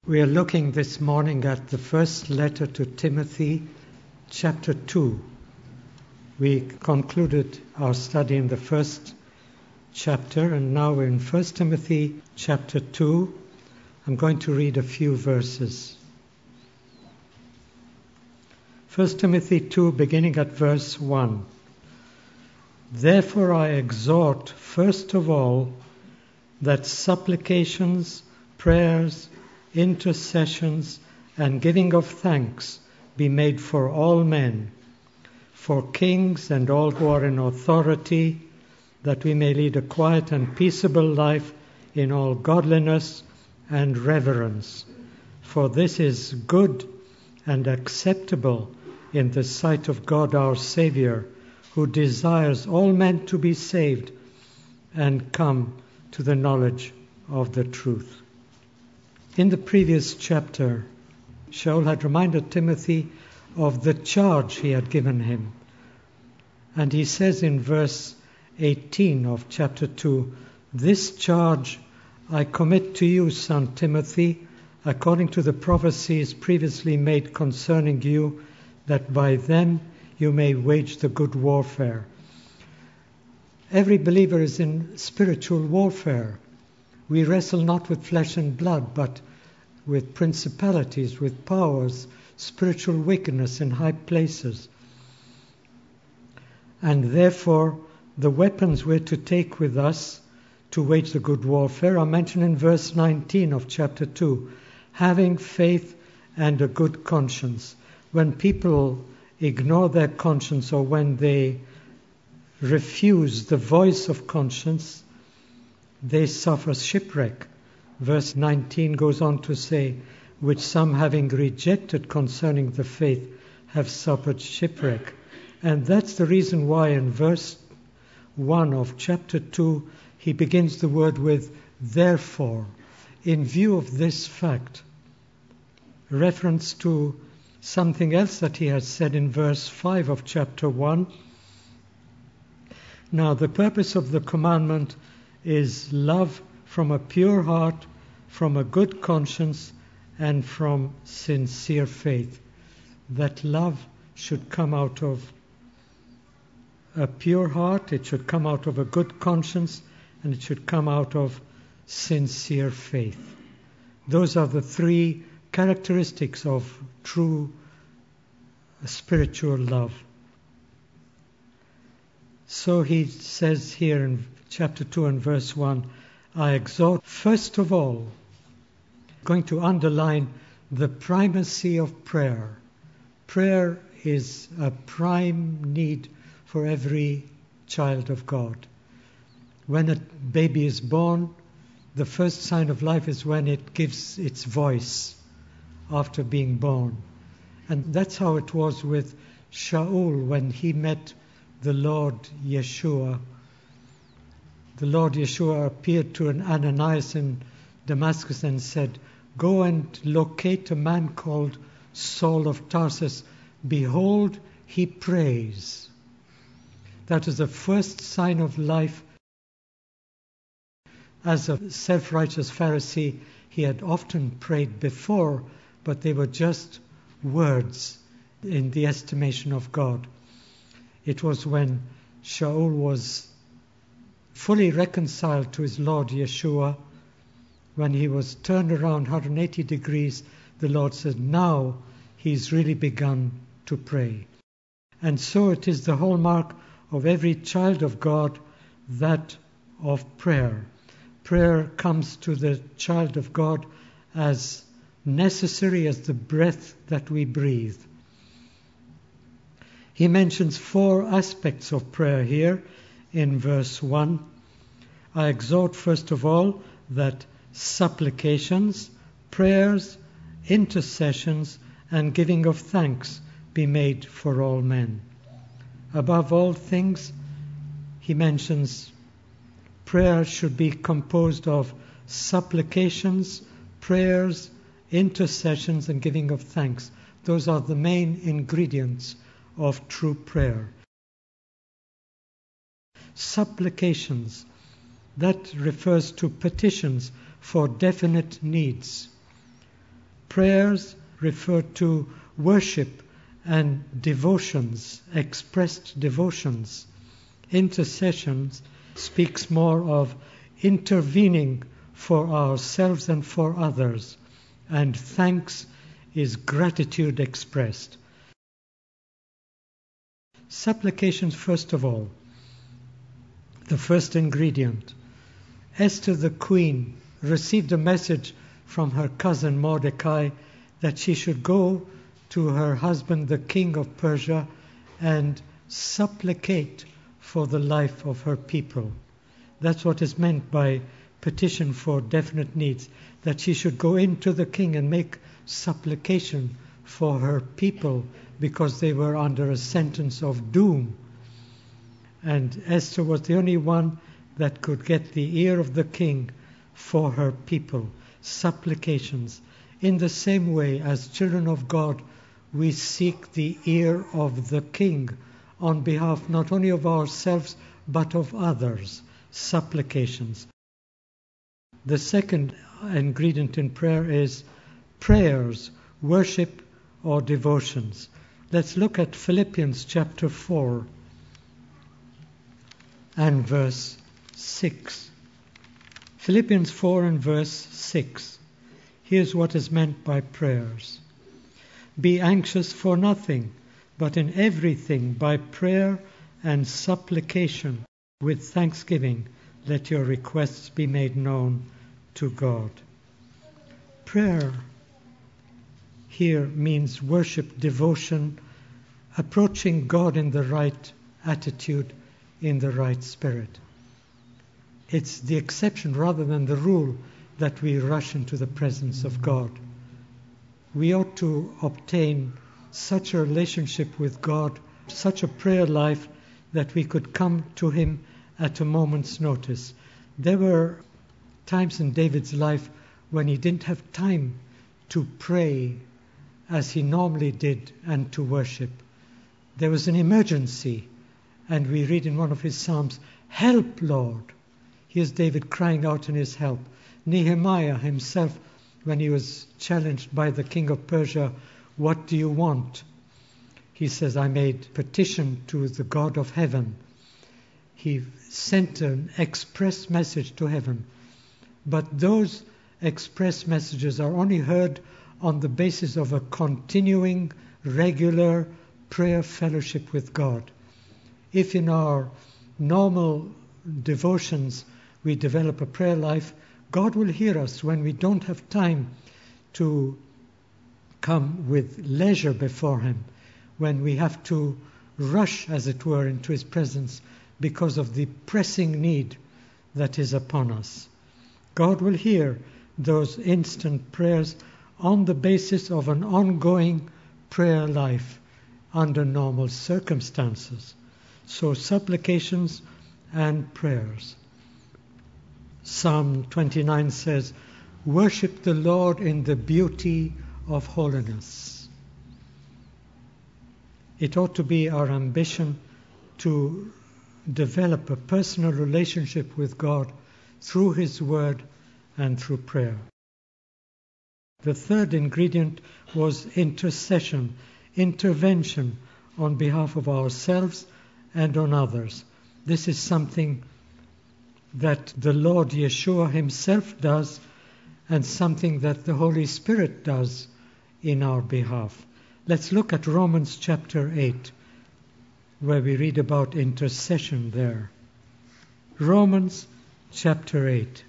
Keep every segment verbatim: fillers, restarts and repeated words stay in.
We are looking this morning at the first letter to Timothy, chapter two. We concluded our study in the first chapter, and now we're in First Timothy, chapter two. I'm going to read a few verses. First Timothy two, beginning at verse one. Therefore I exhort, first of all, that supplications, prayers, intercessions, and giving of thanks be made for all men, for kings and all who are in authority, that we may lead a quiet and peaceable life in all godliness and reverence. For this is good and acceptable in the sight of God our Saviour, who desires all men to be saved and come to the knowledge of the truth. In the previous chapter, Shaul had reminded Timothy of the charge he had given him. And he says in verse eighteen of chapter two, "This charge I commit to you, son Timothy, according to the prophecies previously made concerning you, that by them you may wage the good warfare." Every believer is in spiritual warfare. We wrestle not with flesh and blood, but with principalities, with powers, spiritual wickedness in high places. And therefore, the weapons we're to take with us to wage the good warfare are mentioned in verse nineteen of chapter two. Having faith and a good conscience. When people ignore their conscience, or when they refuse the voice of conscience, they suffer shipwreck. Verse nineteen goes on to say, which some having rejected concerning the faith have suffered shipwreck. And that's the reason why in verse one of chapter two, he begins the word with therefore, in view of this fact, reference to something else that he has said in verse five of chapter one. Now the purpose of the commandment is love from a pure heart, from a good conscience, and from sincere faith. That love should come out of a pure heart, it should come out of a good conscience, and it should come out of sincere faith. Those are the three characteristics of true spiritual love. So he says here in chapter two and verse one, I exhort first of all, going to underline the primacy of prayer. Prayer is a prime need for every child of God. When a baby is born, the first sign of life is when it gives its voice after being born. And that's how it was with Shaul when he met the Lord Yeshua. The Lord Yeshua appeared to an Ananias in Damascus and said, "Go and locate a man called Saul of Tarsus. Behold, he prays." That is the first sign of life. As a self-righteous Pharisee, he had often prayed before, but they were just words in the estimation of God. It was when Shaul was fully reconciled to his Lord Yeshua, when he was turned around one hundred eighty degrees, the Lord said, now he's really begun to pray. And so it is the hallmark of every child of God, that of prayer. Prayer comes to the child of God as necessary as the breath that we breathe. He mentions four aspects of prayer here in verse one. I exhort first of all that supplications, prayers, intercessions, and giving of thanks be made for all men. Above all things, he mentions prayer should be composed of supplications, prayers, intercessions, and giving of thanks. Those are the main ingredients of true prayer. Supplications, that refers to petitions for definite needs. prayers refer to worship and devotions, expressed devotions. Intercessions speaks more of intervening for ourselves and for others, and thanks is gratitude expressed. Supplications, first of all, the first ingredient. Esther the queen received a message from her cousin Mordecai that she should go to her husband, the king of Persia, and supplicate for the life of her people. That's what is meant by petition for definite needs, that she should go into the king and make supplication for her people because they were under a sentence of doom. And Esther was the only one that could get the ear of the king for her people. Supplications. In the same way, as children of God, we seek the ear of the king on behalf not only of ourselves but of others. Supplications. The second ingredient in prayer is prayers, worship or devotions. Let's look at Philippians chapter four and verse six. Philippians four and verse six. Here's what is meant by prayers. Be anxious for nothing, but in everything by prayer and supplication with thanksgiving let your requests be made known to God. Prayer here means worship, devotion, approaching God in the right attitude, in the right spirit. It's the exception rather than the rule that we rush into the presence of God. We ought to obtain such a relationship with God, such a prayer life, that we could come to Him at a moment's notice. There were times in David's life when he didn't have time to pray as he normally did and to worship. There was an emergency, and we read in one of his Psalms, "Help, Lord." Here's David crying out in his help. Nehemiah himself, when he was challenged by the king of Persia, "What do you want?" He says, "I made petition to the God of heaven." He sent an express message to heaven. But those express messages are only heard on the basis of a continuing, regular prayer fellowship with God. If in our normal devotions we develop a prayer life, God will hear us when we don't have time to come with leisure before Him, when we have to rush, as it were, into His presence because of the pressing need that is upon us. God will hear those instant prayers on the basis of an ongoing prayer life under normal circumstances. So supplications and prayers. Psalm twenty-nine says, "Worship the Lord in the beauty of holiness." It ought to be our ambition to develop a personal relationship with God through His Word and through prayer. The third ingredient was intercession, intervention on behalf of ourselves and on others. This is something that the Lord Yeshua Himself does, and something that the Holy Spirit does in our behalf. Let's look at Romans chapter eight, where we read about intercession there. Romans chapter eight,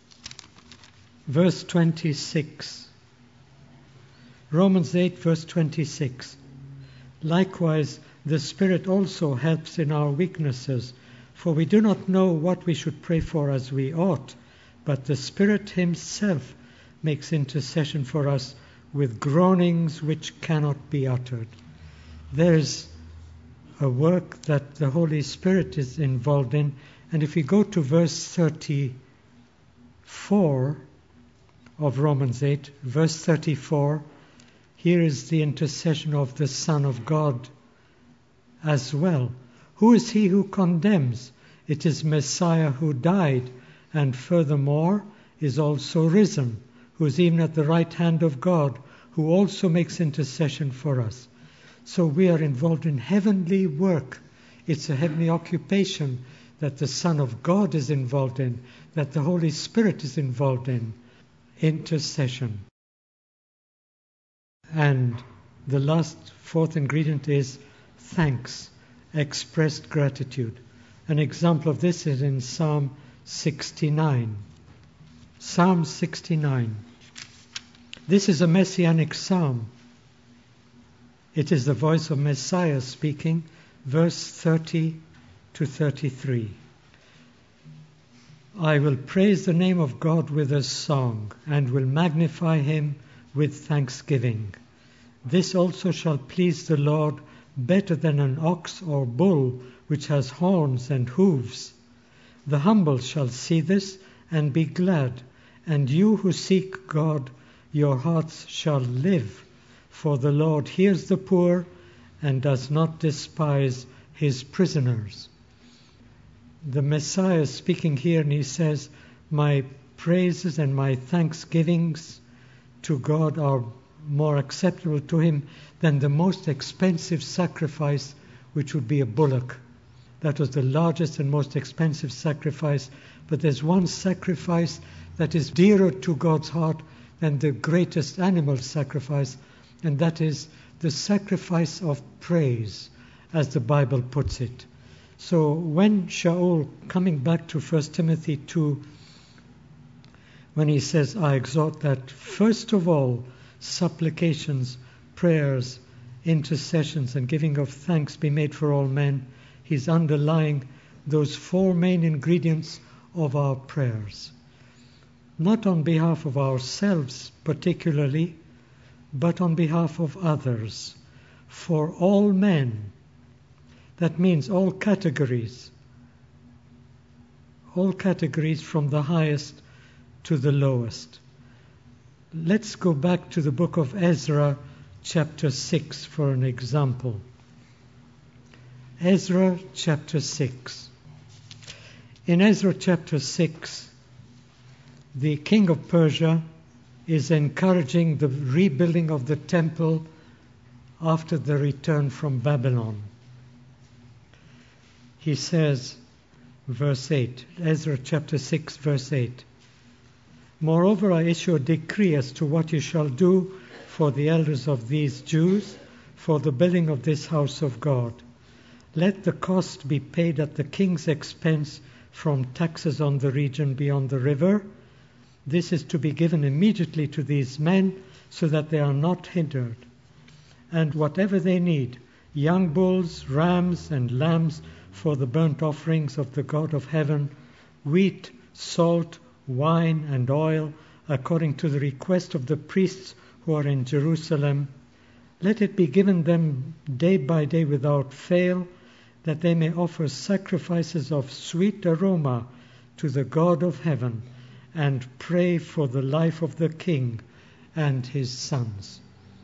verse twenty-six. Romans eight, verse twenty-six. Likewise, the Spirit also helps in our weaknesses, for we do not know what we should pray for as we ought, but the Spirit Himself makes intercession for us with groanings which cannot be uttered. There's a work that the Holy Spirit is involved in, and if we go to verse thirty-four of Romans eight, verse thirty-four, here is the intercession of the Son of God as well. Who is he who condemns? It is Messiah who died, and furthermore is also risen, who is even at the right hand of God, who also makes intercession for us. So we are involved in heavenly work. It's a heavenly occupation that the Son of God is involved in, that the Holy Spirit is involved in. Intercession. And the last, fourth ingredient is thanks, expressed gratitude. An example of this is in Psalm sixty-nine. Psalm sixty-nine. This is a messianic psalm. It is the voice of Messiah speaking, verse thirty to thirty-three. I will praise the name of God with a song, and will magnify him with thanksgiving. This also shall please the Lord better than an ox or bull which has horns and hooves. The humble shall see this and be glad, and you who seek God, your hearts shall live. For the Lord hears the poor and does not despise his prisoners. The Messiah is speaking here, and he says, my praises and my thanksgivings to God are more acceptable to him than the most expensive sacrifice, which would be a bullock. That was the largest and most expensive sacrifice. But there's one sacrifice that is dearer to God's heart than the greatest animal sacrifice, and that is the sacrifice of praise, as the Bible puts it. So when Shaul, coming back to First Timothy two, when he says, I exhort that first of all supplications, prayers, intercessions, and giving of thanks be made for all men, he's underlying those four main ingredients of our prayers. Not on behalf of ourselves particularly, but on behalf of others, for all men. That means all categories, all categories from the highest to the lowest. Let's go back to the book of Ezra, chapter six, for an example. Ezra, chapter six. In Ezra, chapter six, the king of Persia is encouraging the rebuilding of the temple after the return from Babylon. He says, verse eight, Ezra chapter six, verse eight, Moreover, I issue a decree as to what you shall do for the elders of these Jews for the building of this house of God. Let the cost be paid at the king's expense from taxes on the region beyond the river. This is to be given immediately to these men so that they are not hindered. And whatever they need, young bulls, rams, and lambs for the burnt offerings of the God of heaven, wheat, salt, wine, and oil, according to the request of the priests who are in Jerusalem, let it be given them day by day without fail, that they may offer sacrifices of sweet aroma to the God of heaven, and pray for the life of the king and his sons.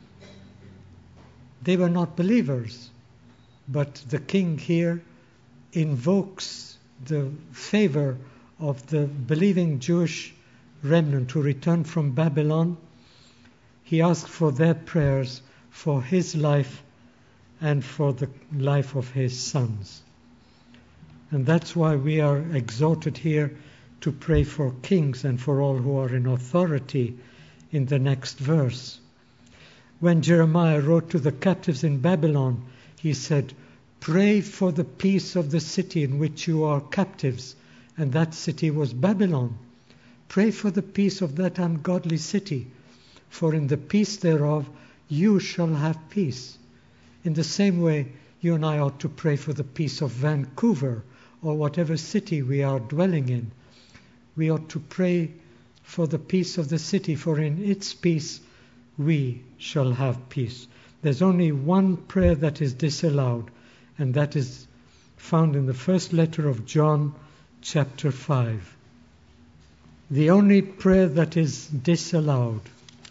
They were not believers, but the king here invokes the favor of the believing Jewish remnant who returned from Babylon. He asked for their prayers for his life and for the life of his sons. And that's why we are exhorted here to pray for kings and for all who are in authority in the next verse. When Jeremiah wrote to the captives in Babylon, he said, pray for the peace of the city in which you are captives. And that city was Babylon. Pray for the peace of that ungodly city, for in the peace thereof you shall have peace. In the same way, you and I ought to pray for the peace of Vancouver or whatever city we are dwelling in. We ought to pray for the peace of the city, for in its peace we shall have peace. There's only one prayer that is disallowed, and that is found in the first letter of John, chapter five. The only prayer that is disallowed.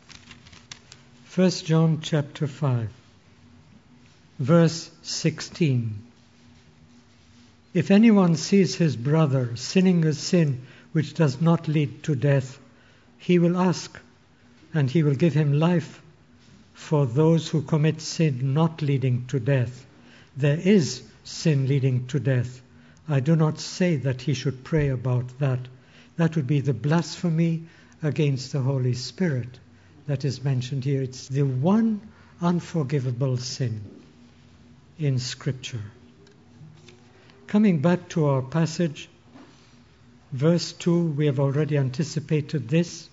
First John chapter five, verse sixteen. If anyone sees his brother sinning a sin which does not lead to death, he will ask, and he will give him life for those who commit sin not leading to death. There is sin leading to death. I do not say that he should pray about that. That would be the blasphemy against the Holy Spirit that is mentioned here. It's the one unforgivable sin in Scripture. Coming back to our passage, verse two, we have already anticipated this.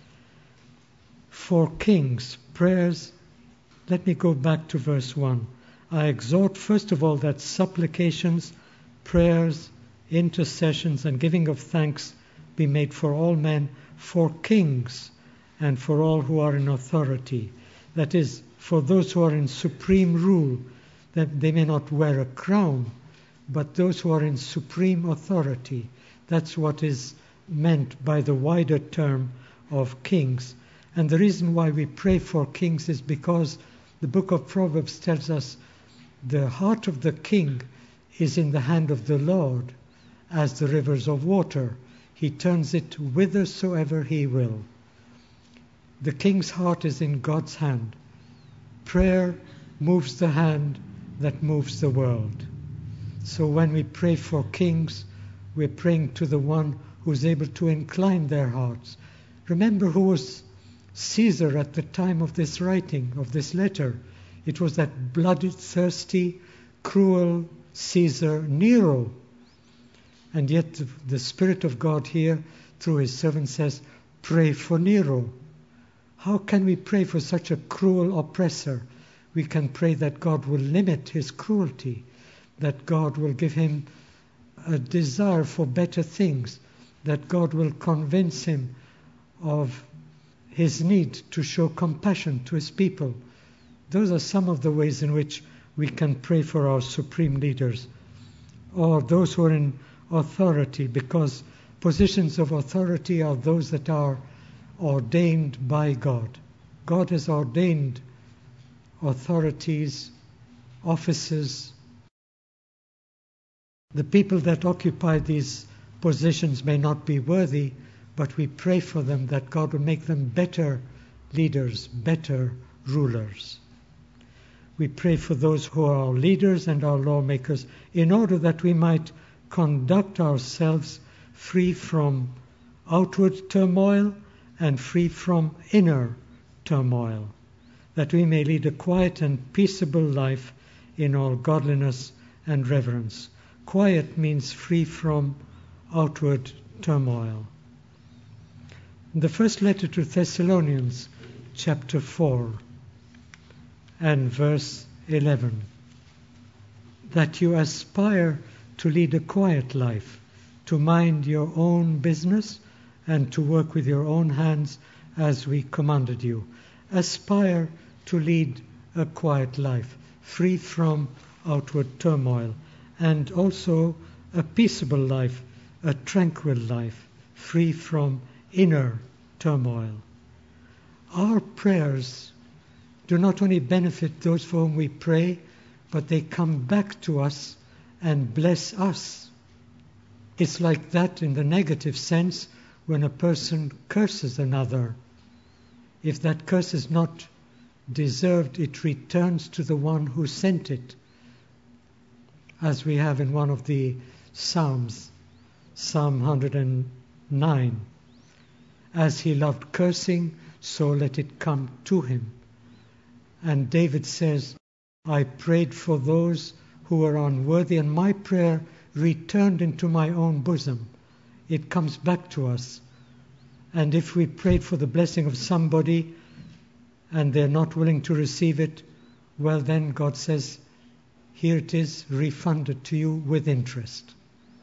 For kings, prayers, let me go back to verse one. I exhort first of all that supplications, prayers, intercessions, and giving of thanks be made for all men, for kings, and for all who are in authority. That is, for those who are in supreme rule, that they may not wear a crown, but those who are in supreme authority. That's what is meant by the wider term of kings. And the reason why we pray for kings is because the book of Proverbs tells us the heart of the king is in the hand of the Lord, as the rivers of water. He turns it whithersoever he will. The king's heart is in God's hand. Prayer moves the hand that moves the world. So when we pray for kings, we're praying to the one who's able to incline their hearts. Remember who was Caesar at the time of this writing, of this letter. It was that bloodthirsty, cruel Caesar Nero. And yet the Spirit of God here, through his servant, says, pray for Nero. How can we pray for such a cruel oppressor? We can pray that God will limit his cruelty, that God will give him a desire for better things, that God will convince him of his need to show compassion to his people. Those are some of the ways in which we can pray for our supreme leaders, or those who are in authority, because positions of authority are those that are ordained by God. God has ordained authorities, offices. The people that occupy these positions may not be worthy, but we pray for them that God will make them better leaders, better rulers. We pray for those who are our leaders and our lawmakers in order that we might conduct ourselves free from outward turmoil and free from inner turmoil, that we may lead a quiet and peaceable life in all godliness and reverence. Quiet means free from outward turmoil. The first letter to Thessalonians, chapter four and verse eleven, that you aspire to lead a quiet life, to mind your own business and to work with your own hands as we commanded you. Aspire to lead a quiet life, free from outward turmoil, and also a peaceable life, a tranquil life, free from inner turmoil. Our prayers do not only benefit those for whom we pray, but they come back to us and bless us. It's like that in the negative sense when a person curses another. If that curse is not deserved, it returns to the one who sent it, as we have in one of the Psalms, Psalm one hundred nine. As he loved cursing, so let it come to him. And David says, I prayed for those who were unworthy, and my prayer returned into my own bosom. It comes back to us. And if we prayed for the blessing of somebody and they're not willing to receive it, well then God says, here it is, refunded to you with interest.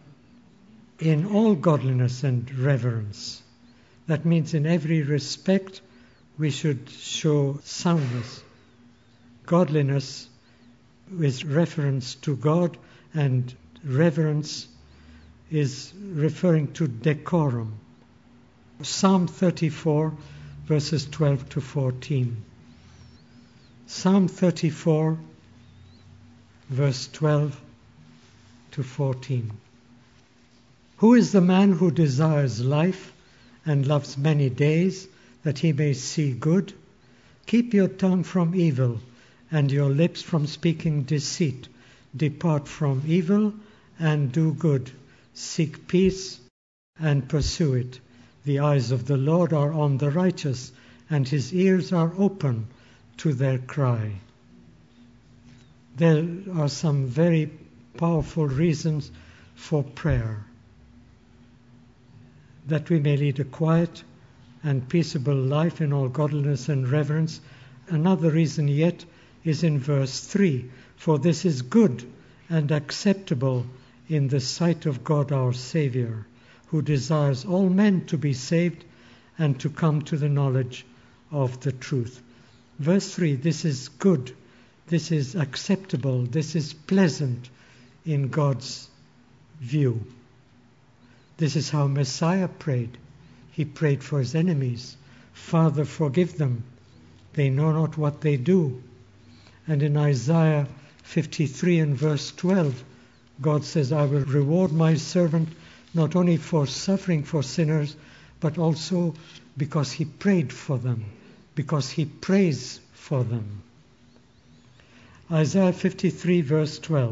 In all godliness and reverence. That means in every respect we should show soundness. Godliness is reference to God, and reverence is referring to decorum. Psalm thirty-four, verses twelve to fourteen. Psalm thirty-four, verse twelve to fourteen. Who is the man who desires life and loves many days, that he may see good? Keep your tongue from evil and your lips from speaking deceit. Depart from evil and do good. Seek peace and pursue it. The eyes of the Lord are on the righteous, and his ears are open to their cry. There are some very powerful reasons for prayer. That we may lead a quiet and peaceable life in all godliness and reverence. Another reason yet is in verse three. For this is good and acceptable in the sight of God our Saviour, who desires all men to be saved and to come to the knowledge of the truth. Verse three, this is good, this is acceptable, this is pleasant in God's view. This is how Messiah prayed. He prayed for his enemies. Father, forgive them. They know not what they do. And in Isaiah fifty-three and verse twelve, God says, I will reward my servant not only for suffering for sinners, but also because he prayed for them, because he prays for them. Isaiah fifty-three verse twelve.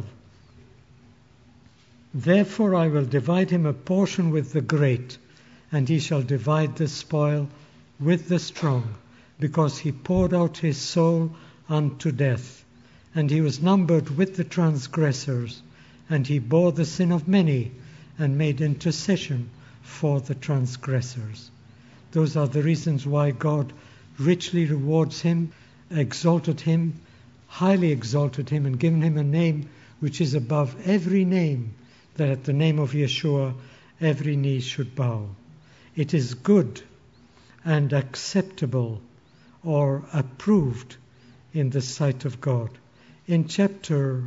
Therefore I will divide him a portion with the great, and he shall divide the spoil with the strong, because he poured out his soul unto death, and he was numbered with the transgressors, and he bore the sin of many, and made intercession for the transgressors. Those are the reasons why God richly rewards him, exalted him, highly exalted him, and given him a name which is above every name, that at the name of Yeshua every knee should bow. It is good and acceptable or approved in the sight of God. In chapter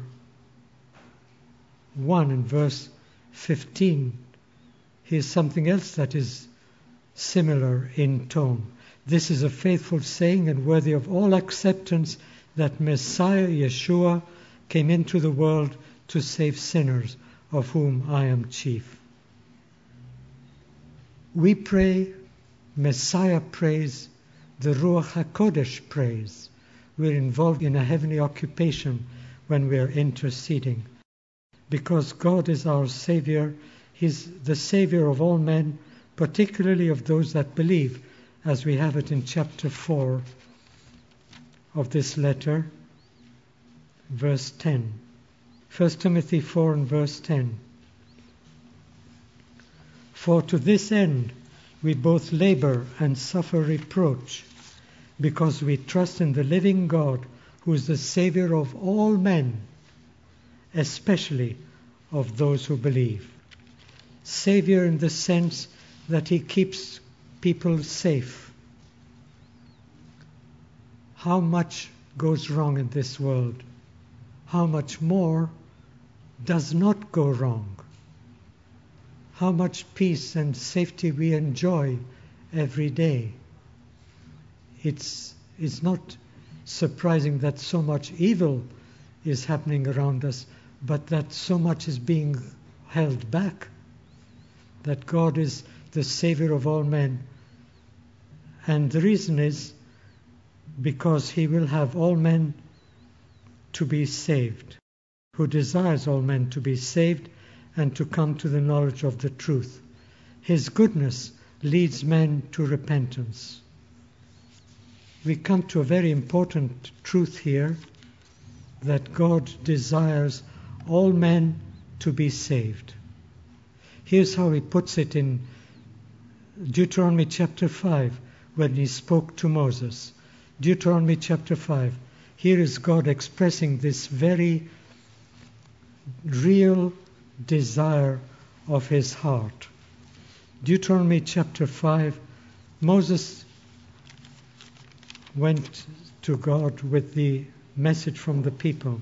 one and verse fifteen, here's something else that is similar in tone. This is a faithful saying and worthy of all acceptance, that Messiah Yeshua came into the world to save sinners, of whom I am chief. We pray, Messiah prays, the Ruach HaKodesh prays. We're involved in a heavenly occupation when we're interceding. Because God is our Savior, He's the Savior of all men, particularly of those that believe, as we have it in chapter four of this letter, verse ten. First Timothy four and verse ten. For to this end we both labor and suffer reproach, because we trust in the living God, who is the Savior of all men, especially of those who believe. Savior in the sense that he keeps people safe. How much goes wrong in this world? How much more does not go wrong? How much peace and safety we enjoy every day. It's, it's not surprising that so much evil is happening around us, but that so much is being held back. That God is the Savior of all men. And the reason is because He will have all men to be saved, who desires all men to be saved and to come to the knowledge of the truth. His goodness leads men to repentance. We come to a very important truth here, that God desires all men to be saved. Here's how He puts it in Deuteronomy chapter five, when He spoke to Moses. Deuteronomy chapter five. Here is God expressing this very real desire of His heart. Deuteronomy chapter five, Moses went to God with the message from the people.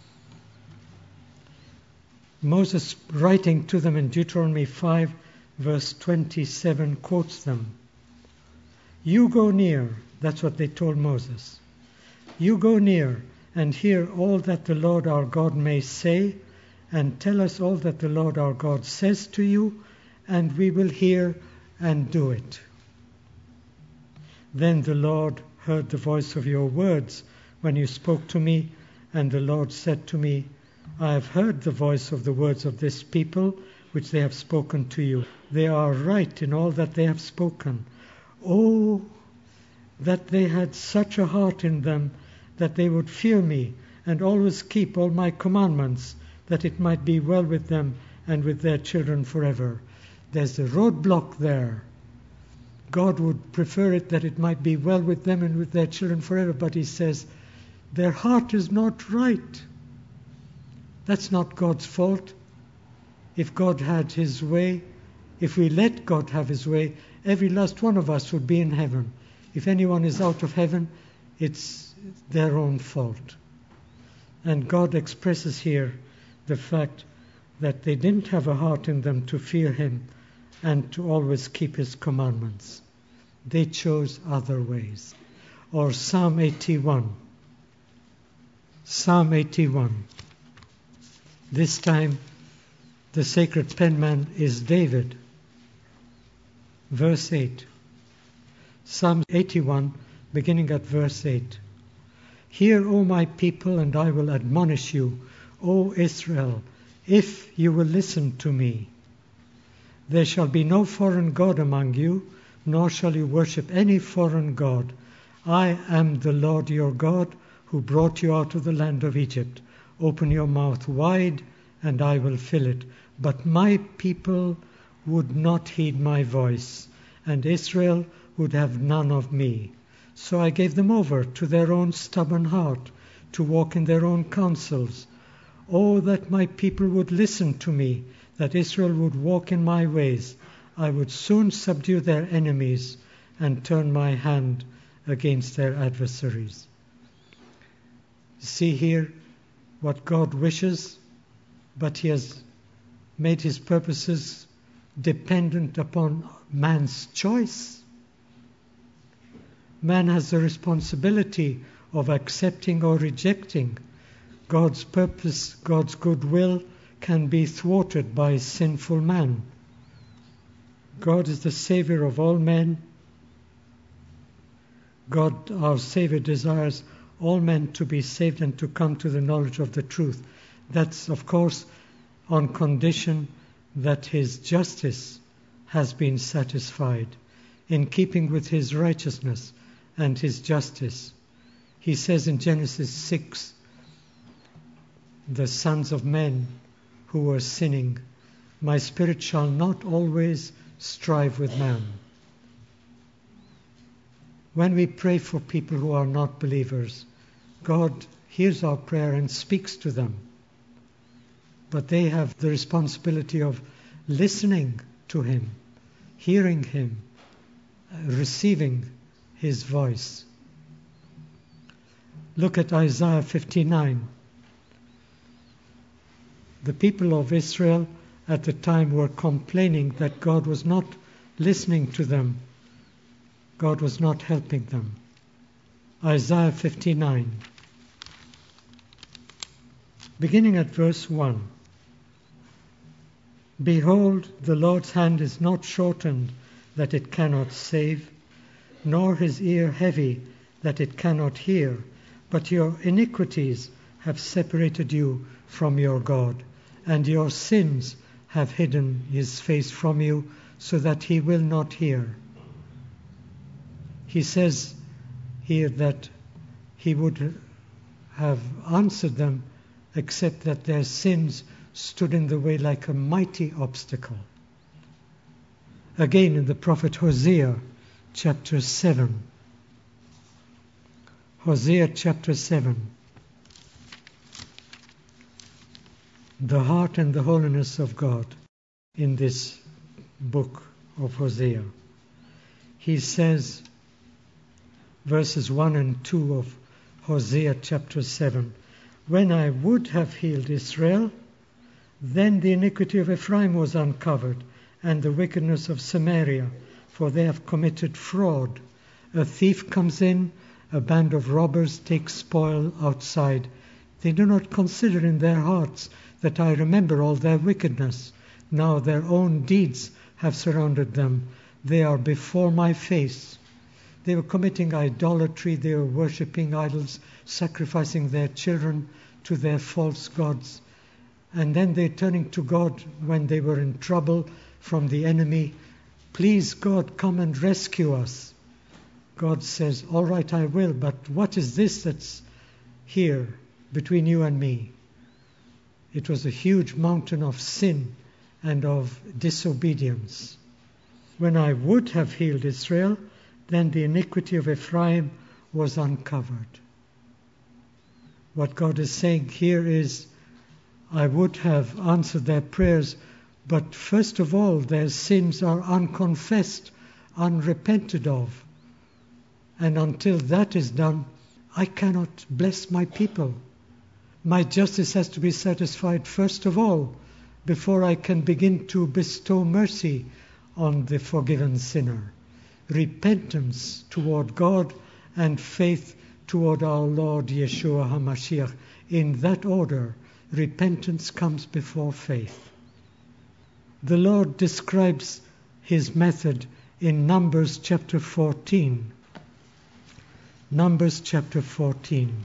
Moses, writing to them in Deuteronomy five, verse twenty-seven, quotes them. You go near, that's what they told Moses. You go near and hear all that the Lord our God may say, and tell us all that the Lord our God says to you, and we will hear and do it. Then the Lord heard the voice of your words when you spoke to me, and the Lord said to me, I have heard the voice of the words of this people, which they have spoken to you. They are right in all that they have spoken. Oh, that they had such a heart in them, that they would fear me, and always keep all my commandments, that it might be well with them and with their children forever. There's a roadblock there. God would prefer it that it might be well with them and with their children forever, but he says, their heart is not right. That's not God's fault. If God had his way, if we let God have his way, every last one of us would be in heaven. If anyone is out of heaven, it's their own fault. And God expresses here the fact that they didn't have a heart in them to fear him and to always keep his commandments. They chose other ways. Or Psalm eighty-one. Psalm eighty-one. This time the sacred penman is David. Verse eight. Psalm eighty-one, beginning at verse eight. Hear, O my people, and I will admonish you, O Israel, if you will listen to me. There shall be no foreign god among you, nor shall you worship any foreign god. I am the Lord your God, who brought you out of the land of Egypt. Open your mouth wide, and I will fill it. But my people would not heed my voice, and Israel would have none of me. So I gave them over to their own stubborn heart, to walk in their own counsels. Oh, that my people would listen to me, that Israel would walk in my ways. I would soon subdue their enemies and turn my hand against their adversaries. See here what God wishes, but he has made his purposes dependent upon man's choice. Man has the responsibility of accepting or rejecting. God's purpose, God's good will can be thwarted by sinful man. God is the Savior of all men. God, our Savior, desires all men to be saved and to come to the knowledge of the truth. That's, of course, on condition that his justice has been satisfied, in keeping with his righteousness and his justice. He says in Genesis six, the sons of men who were sinning, my spirit shall not always strive with man. When we pray for people who are not believers, God hears our prayer and speaks to them. But they have the responsibility of listening to him, hearing him, receiving his voice. Look at Isaiah fifty-nine. The people of Israel at the time were complaining that God was not listening to them. God was not helping them. Isaiah fifty-nine. Beginning at verse one. Behold, the Lord's hand is not shortened, that it cannot save, nor his ear heavy, that it cannot hear. But your iniquities have separated you from your God, and your sins have hidden his face from you, so that he will not hear. He says here that he would have answered them, except that their sins stood in the way like a mighty obstacle. Again in the prophet Hosea, chapter seven. Hosea chapter seven. The heart and the holiness of God in this book of Hosea. He says, verses one and two of Hosea chapter seven, when I would have healed Israel, then the iniquity of Ephraim was uncovered, and the wickedness of Samaria, for they have committed fraud. A thief comes in, a band of robbers takes spoil outside. They do not consider in their hearts that I remember all their wickedness. Now their own deeds have surrounded them. They are before my face. They were committing idolatry, they were worshipping idols, sacrificing their children to their false gods. And then they're turning to God when they were in trouble from the enemy. Please, God, come and rescue us. God says, all right, I will, but what is this that's here between you and me? It was a huge mountain of sin and of disobedience. When I would have healed Israel, then the iniquity of Ephraim was uncovered. What God is saying here is, I would have answered their prayers, but first of all, their sins are unconfessed, unrepented of. And until that is done, I cannot bless my people. My justice has to be satisfied first of all, before I can begin to bestow mercy on the forgiven sinner. Repentance toward God and faith toward our Lord Yeshua HaMashiach. In that order, repentance comes before faith. The Lord describes his method in Numbers chapter fourteen. Numbers chapter fourteen.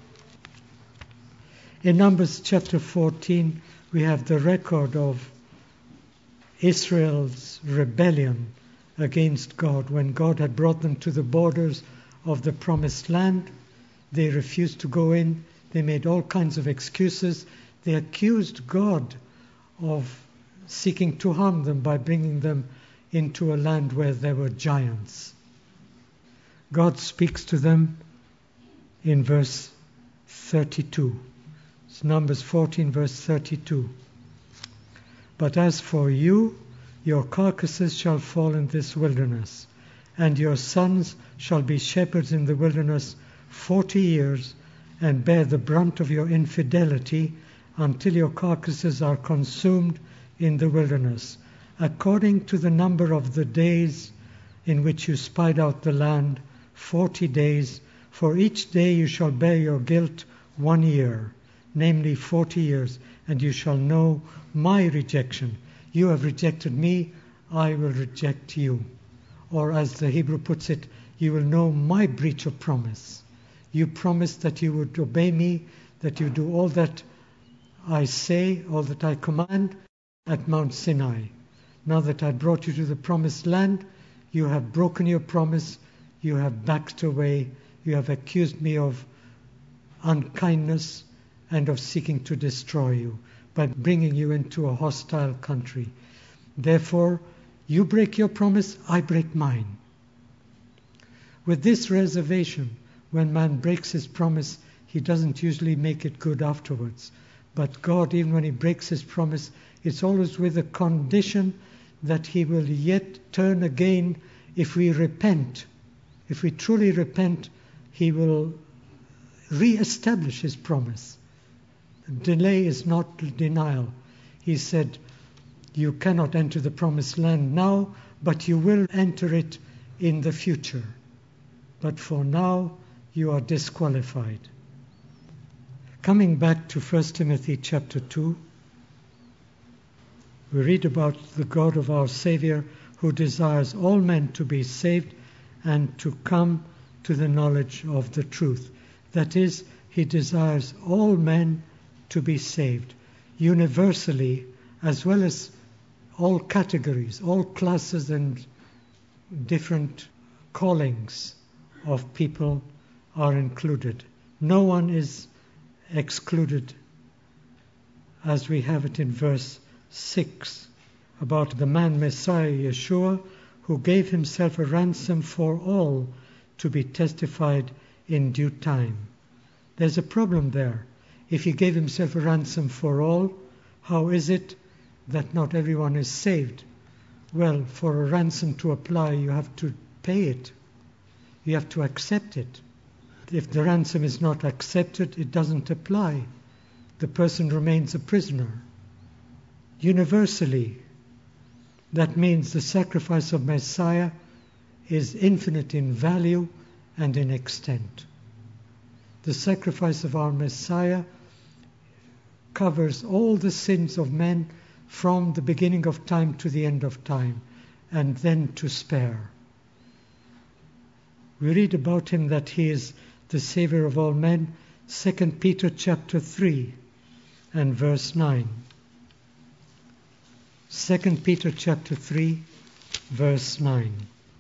In Numbers chapter fourteen, we have the record of Israel's rebellion against God. When God had brought them to the borders of the promised land, they refused to go in. They made all kinds of excuses. They accused God of seeking to harm them by bringing them into a land where there were giants. God speaks to them in verse thirty-two. It's Numbers fourteen, verse thirty-two. But as for you, your carcasses shall fall in this wilderness, and your sons shall be shepherds in the wilderness forty years, and bear the brunt of your infidelity until your carcasses are consumed in the wilderness, according to the number of the days in which you spied out the land, forty days. For each day you shall bear your guilt one year, namely forty years, and you shall know my rejection. You have rejected me, I will reject you. Or as the Hebrew puts it, you will know my breach of promise. You promised that you would obey me, that you do all that I say, all that I command at Mount Sinai. Now that I brought you to the promised land, you have broken your promise, you have backed away, you have accused me of unkindness and of seeking to destroy you by bringing you into a hostile country. Therefore, you break your promise, I break mine. With this reservation, when man breaks his promise, he doesn't usually make it good afterwards. But God, even when he breaks his promise, it's always with a condition that he will yet turn again if we repent. If we truly repent, he will re-establish his promise. Delay is not denial. He said, you cannot enter the promised land now, but you will enter it in the future. But for now, you are disqualified. Coming back to First Timothy chapter two, we read about the God of our Savior who desires all men to be saved and to come to the knowledge of the truth. That is, he desires all men to be saved, universally, as well as all categories, all classes and different callings of people are included. No one is excluded, as we have it in verse six, about the man Messiah Yeshua, who gave himself a ransom for all to be testified in due time. There's a problem there. If he gave himself a ransom for all, how is it that not everyone is saved? Well, for a ransom to apply, you have to pay it. You have to accept it. If the ransom is not accepted, it doesn't apply. The person remains a prisoner. Universally, that means the sacrifice of Messiah is infinite in value and in extent. The sacrifice of our Messiah covers all the sins of men from the beginning of time to the end of time, and then to spare. We read about him that he is the Savior of all men, Second Peter chapter three and verse nine. Second Peter chapter three, verse nine.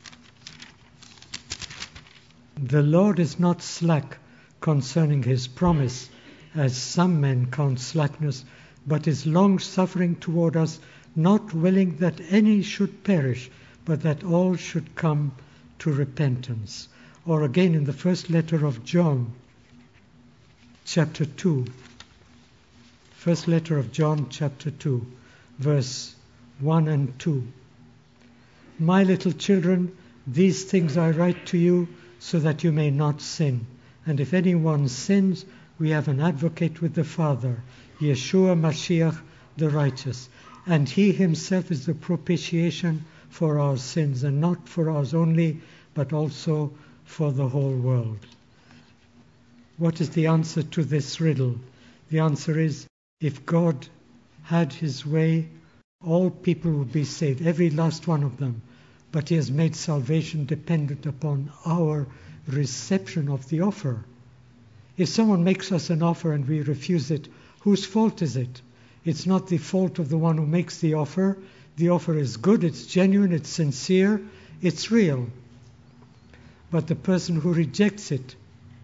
The Lord is not slack concerning his promise, as some men count slackness, but is long-suffering toward us, not willing that any should perish, but that all should come to repentance. Or again in the first letter of John, chapter two. First letter of John, chapter two, verse one and two. My little children, these things I write to you, so that you may not sin. And if anyone sins, we have an advocate with the Father, Yeshua Mashiach, the righteous. And he himself is the propitiation for our sins, and not for ours only, but also for the whole world. What is the answer to this riddle? The answer is, if God had his way, all people would be saved, every last one of them. But he has made salvation dependent upon our reception of the offer. If someone makes us an offer and we refuse it, whose fault is it? It's not the fault of the one who makes the offer. The offer is good, it's genuine, it's sincere, it's real. But the person who rejects it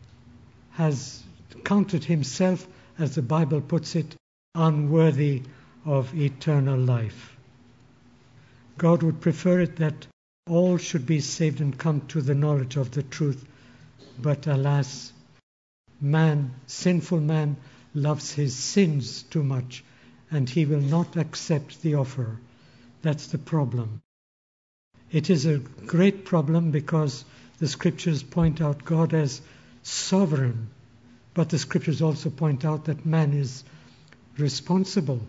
has counted himself, as the Bible puts it, unworthy of eternal life. God would prefer it that all should be saved and come to the knowledge of the truth. But alas, man, sinful man, loves his sins too much, and he will not accept the offer. That's the problem. It is a great problem because the Scriptures point out God as sovereign, but the Scriptures also point out that man is responsible.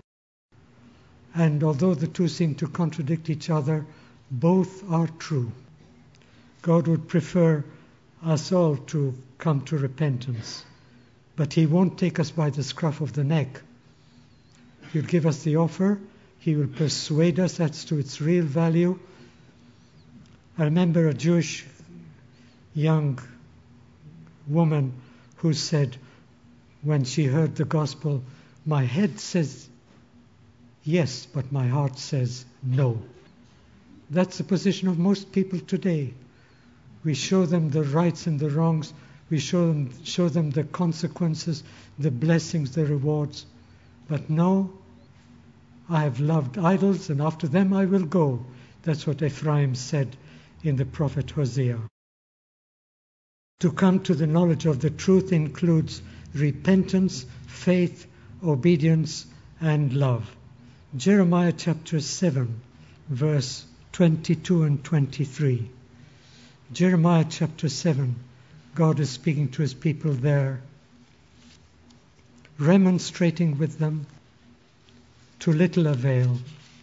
And although the two seem to contradict each other, both are true. God would prefer us all to come to repentance, but he won't take us by the scruff of the neck. He'll give us the offer. He will persuade us as to its real value. I remember a Jewish young woman who said, when she heard the gospel, my head says yes, but my heart says no. That's the position of most people today. We show them the rights and the wrongs. We show them, show them the consequences, the blessings, the rewards. But no, I have loved idols, and after them I will go. That's what Ephraim said in the prophet Hosea. To come to the knowledge of the truth includes repentance, faith, obedience, and love. Jeremiah chapter seven, verse twenty-two and twenty-three. Jeremiah chapter seven, God is speaking to his people there, remonstrating with them to little avail.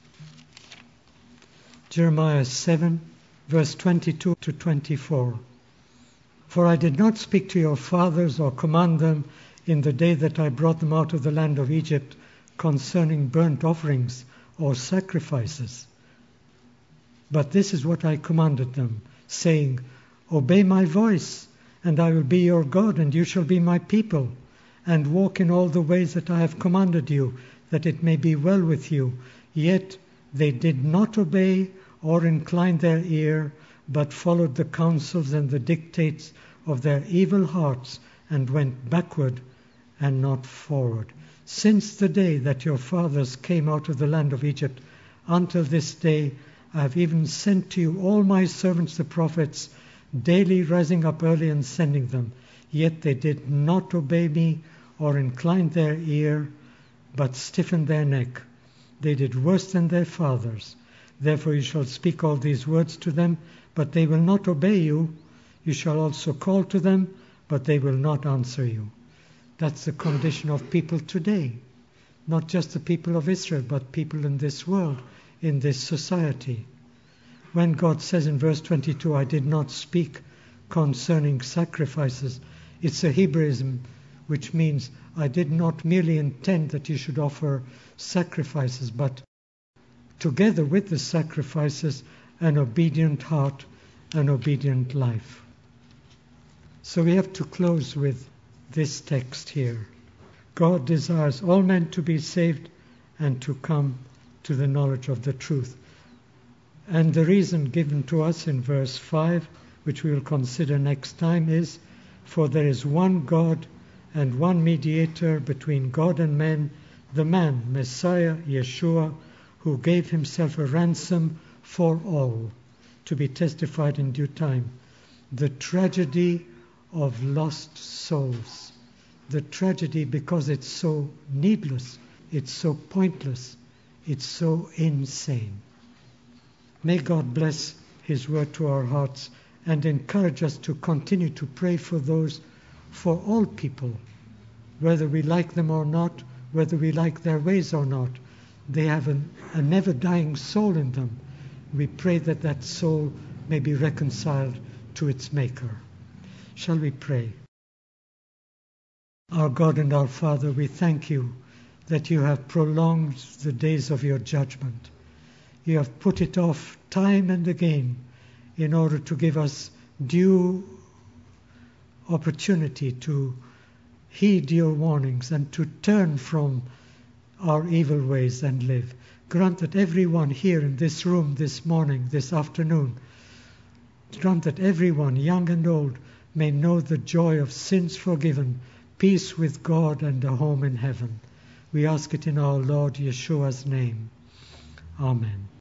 Jeremiah seven, verse twenty-two to twenty-four. For I did not speak to your fathers or command them in the day that I brought them out of the land of Egypt concerning burnt offerings or sacrifices. But this is what I commanded them, saying, obey my voice, and I will be your God, and you shall be my people, and walk in all the ways that I have commanded you, that it may be well with you. Yet they did not obey or incline their ear, but followed the counsels and the dictates of their evil hearts, and went backward and not forward. Since the day that your fathers came out of the land of Egypt, until this day, I have even sent to you all my servants the prophets, daily rising up early and sending them. Yet they did not obey me or incline their ear, but stiffened their neck. They did worse than their fathers. Therefore you shall speak all these words to them, but they will not obey you. You shall also call to them, but they will not answer you. That's the condition of people today. Not just the people of Israel, but people in this world, in this society. When God says in verse twenty-two, I did not speak concerning sacrifices, it's a Hebraism which means I did not merely intend that you should offer sacrifices, but together with the sacrifices, an obedient heart, an obedient life. So we have to close with this text here. God desires all men to be saved and to come to the knowledge of the truth. And the reason given to us in verse five, which we will consider next time, is, for there is one God and one mediator between God and men, the man, Messiah, Yeshua, who gave himself a ransom for all, to be testified in due time. The tragedy of lost souls. The tragedy because it's so needless, it's so pointless, it's so insane. May God bless his word to our hearts and encourage us to continue to pray for those, for all people, whether we like them or not, whether we like their ways or not. They have an, a never-dying soul in them. We pray that that soul may be reconciled to its Maker. Shall we pray? Our God and our Father, we thank you that you have prolonged the days of your judgment. You have put it off time and again in order to give us due opportunity to heed your warnings and to turn from our evil ways and live. Grant that everyone here in this room this morning, this afternoon, grant that everyone, young and old, may know the joy of sins forgiven, peace with God, and a home in heaven. We ask it in our Lord Yeshua's name. Amen.